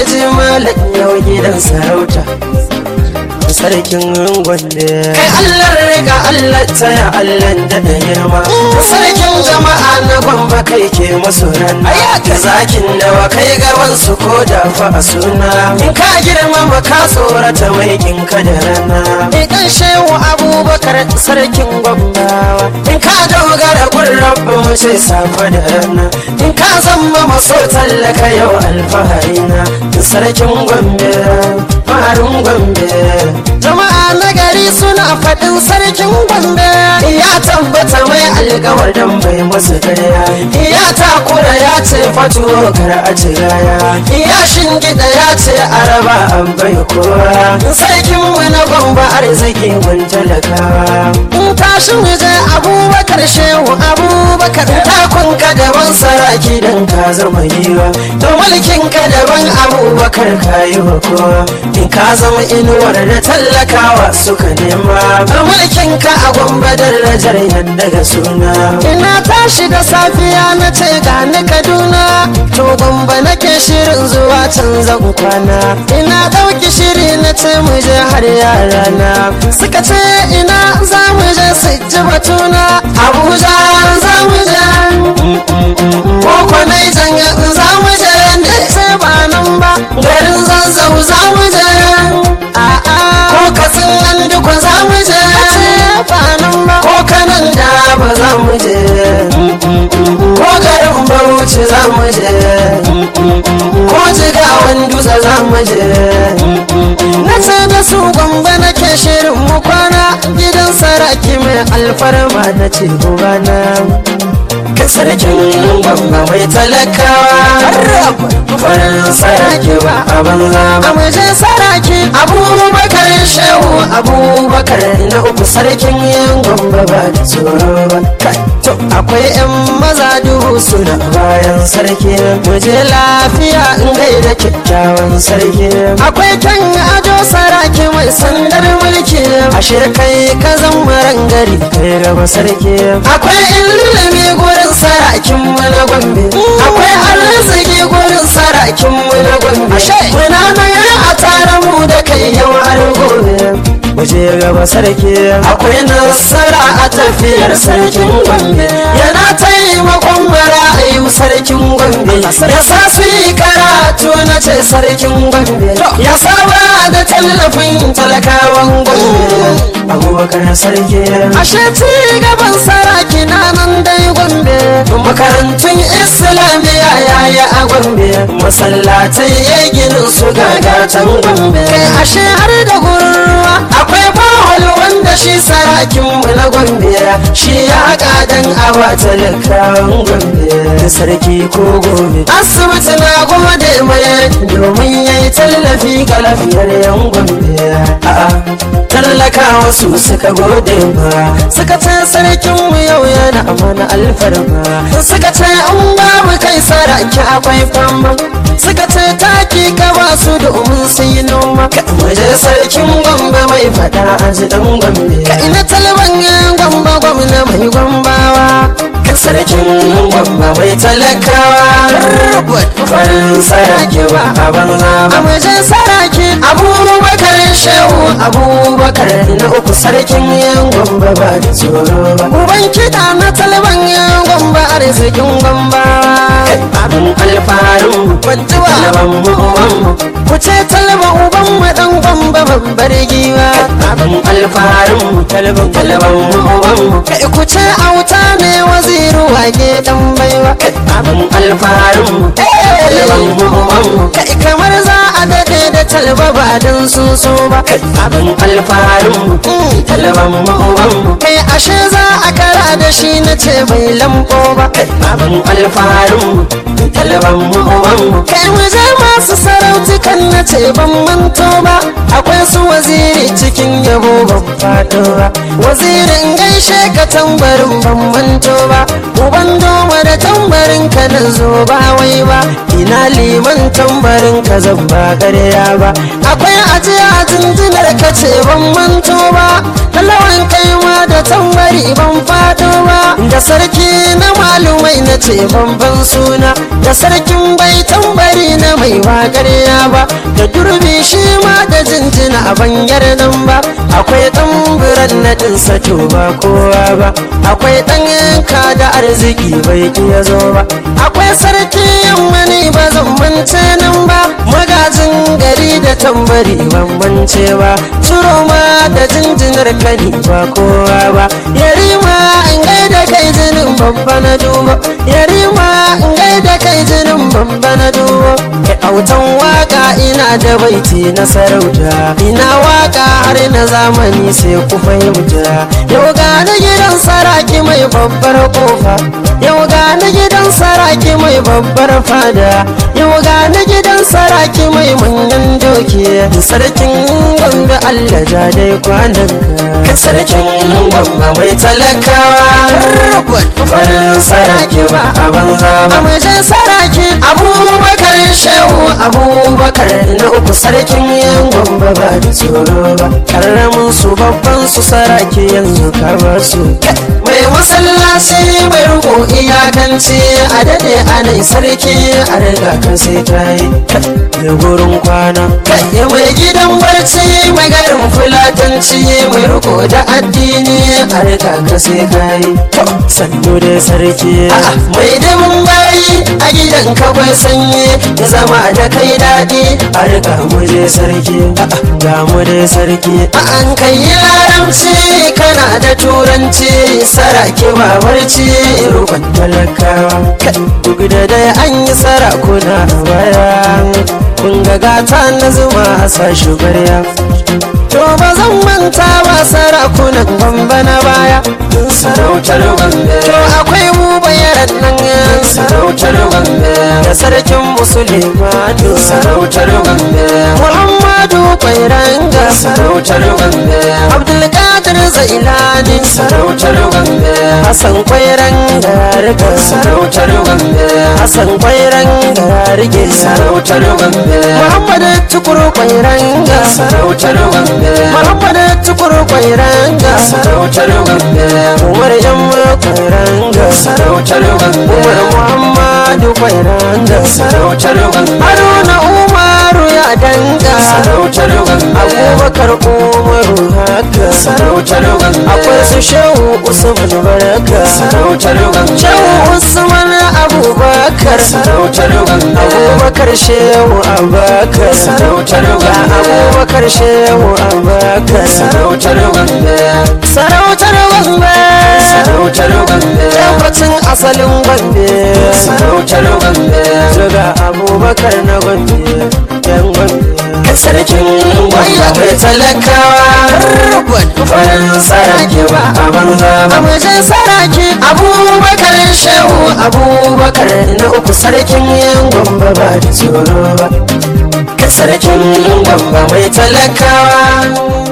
ji malam yau gidan sarauta sarkin Gombe. Kai Allah riga Allah taya Allah da girma. Sarkin jama'a na Gombe kai ke musu rana. Ka zakin dawa kai gaban su ko da fa a suna. In ka girmama ka tsorata mai kin ka da rana. Kan shehu Abubakar sarkin Gombawa. In ka dogara gun Rabbu mu sai safa da rana. In ka zama maso tallaka yau alfaharina. Sarkin Gombe, farin Gombe. Jama'a na gari suna faɗin sarkin Gombe. Ya tabbata mai alƙawar dan bai masu karya. Ya takura ya ce fatuwo kar a ci gaya. Ya shingida ya ce araba an bai kowa. Sarkin mu na Gombe arziki mun talakawa. Tashin je Abubakar shehu Abubakar. Takun ka daban saraki dan ka zama yiwa. To mulkin ka daban Abubakar ka yi wa kowa. In ka zama inuwar da tallakawa suka nema. Mulkin ka a Gombe darajar yadda ga suna. Ina tashi da safiya na ce gani Kaduna. To Gombe nake shirin zuwa can zan kwana. Ina ɗauki shiri na ce mu je har yarana. Suka ce ina za mu je su ji batuna. Abuja za mu je Koko Naija za mu je. Na ce ba nan ba garin Zazzau za mu je. Ko Katsinan duka za mu je. Ba nan ba ko Kanan da ba za mu je. Ko garin Bauchi za mu je. Ko Jigawan Dutse za mu je. Na ce da su Gombe nake shirin mu kwana. Gidan saraki mai alfarma na ce gobana. Kai sarkin Gombe mai talakawa. Farin saraki ba a banza ba. Amuje saraki Abubakar shehu Abubakar na uku sarkin Gombe ba da tsoro ba. To akwai 'yan maza duhu suna bayan sarki. Muje lafiya in gaida kyakkyawan sarki. Akwai kyan ado saraki mai sandar mulki. Ashe kai ka zama rangari kai gaba sarki. Akwai ilimi gurin sarakin mu na Gombe. Akwai arziki gurin sarakin mu na Gombe. Muna nan a tare mu da kai yau har gobe. Muje gaba sarki. Akwai nasara a tafiyar sarkin Gombe. Yana taimakon marayu sarkin Gombe. Ya sa su yi karatu na ce sarkin Gombe. Ya saba da tallafin talakawan Gombe. Abubakar sarki. Ashe ci gaban saraki na nan dai Gombe. Makarantun Islamiyya yayi a Gombe. Masallatai ya ginin su gagatan Gombe. Kai ashe har da gurin ruwa. Akwai bahol wanda shi sarakin mu na Gombe. Shi ya haƙa dan awa talakawan Gombe. Sarki ko gobe. Asibiti na gode mai domin yayi tallafi ga lafiyar yan Gombe. Talakawa su suka gode ma. Suka ce sarkin mu yau yana amana alfarma. Suka ce an babu kai saraki akwai fama. Suka ce taki ka ba su domin su yi noma. Muje sarkin Gombe mai fada a ji dan Gombe. Ka ina talban Gombe gwamna mai Gombawa. Ka sarkin Gombe mai talakawa. Farin saraki ba a banza ba. Muje saraki Abubakar shehu Abubakar na uku sarkin Gombe ba da tsoro ba. Uban kiɗa na talban Gombe arzikin Gombawa. Abin alfarin kwantuwa talban mu uban mu. Ku ce talba uban mu dan Gombe babbar giwa. Abin alfarin mu talban mu uban mu. Kai ku ce auta ne waziru wage dan baiwa. Abin alfarin mu talban mu uban mu. Kai kamar za a dade da talba ba dan so ba. Abin alfarin mu talban mu uban mu. Kai ashe za a kara da shi na ce bai lambo ba. Abin alfarin mu talban mu uban mu. Kai mu je masu sarautukan na ce ban manto ba. Akwai su waziri cikin yabo ban fado ba. Wazirin gaishe ka tambarin ban manto ba. Uban doma da tambarin ka na zo ba wai ba. ina liman tambarin ka zan ba ƙarya ba akwai ajiya jinjinar ka ce ban manto ba talawan kai ma da tambari ban fado ba da sarki na malumai na ce ban suna da sarkin bai tambari na mai ba ƙarya ba da durbi shi ma da jinjina a ban yardan ba akwai tamburan na ɗinsa to ba kowa ba akwai ɗan yanka da arziki bai iya zo ba akwai sarki yammani ba zan mance nan ba magajin gari da tambari ban mance ba turo ma da jinjinar kani ba kowa ba yarima in gaida kai jinin babba na duba yarima in gaida kai jinin babba na duba kai autan waka ina da baiti na sarauta ina waka har na zamani sai ku fahimta yau ga na gidan saraki mai babbar kofa yau ga na gidan saraki mai babbar fada yau ga na gidan saraki mai manyan doki sarkin gombe Allah ja dai kwanan ka sarkin gombe mai talakawa farin saraki ba a banza ba amajin saraki abubakar shehu abubakar na uku sarkin yan gombe ba da tsoro ba karamin su babban su saraki yanzu ka ba su mai masallaci mai ruko iyakanci a dade anai sarki a riga kan sai ta yi da gurin kwana mai gidan barci mai garin fulatanci mai ruko da addini a riga kan sai ta yi sannu da sarki mai dimin bayi a gidan kawai sanyi ya zama da kai daɗi a riga mu je sarki ga mu da sarki an kai laramci kana da turanci saraki babarci roƙon talakawa duk da dai an yi sarakuna a baya kun ga gata na zuma a sa shugarya to ba zan manta ba sarakunan gombe na baya sarautar gombe to akwai mu bayaran nan sarautar gombe da sarkin musulmanu sarautar gombe muhammadu kwairanga sarautar gombe abdulkadir zailani sarautar gombe hasan kwairanga riga sarautar gombe hasan kwairanga rige sarautar gombe muhammadu tukur kwairanga sarautar gombe muhammadu tukur kwairanga sarautar gombe umar yamma kwairanga sarautar gombe umar muhammadu kwairanga sarautar gombe haruna umaru ya danga sarautar gombe abubakar umaru haka sarautar gombe akwai su shehu usman baraka sarautar gombe shehu usman abubakar sarautar gombe abubakar shehu abubakar sarautar gombe abubakar shehu abubakar sarautar gombe sarautar gombe sarautar gombe tabbacin asalin gombe sarautar gombe daga abubakar na gombe yan gombe sarkin gombe mai talakawa farin saraki ba a banza ba amajin saraki abubakar shehu abubakar na uku sarkin yan gombe ba da tsoro ba sarkin gombe mai talakawa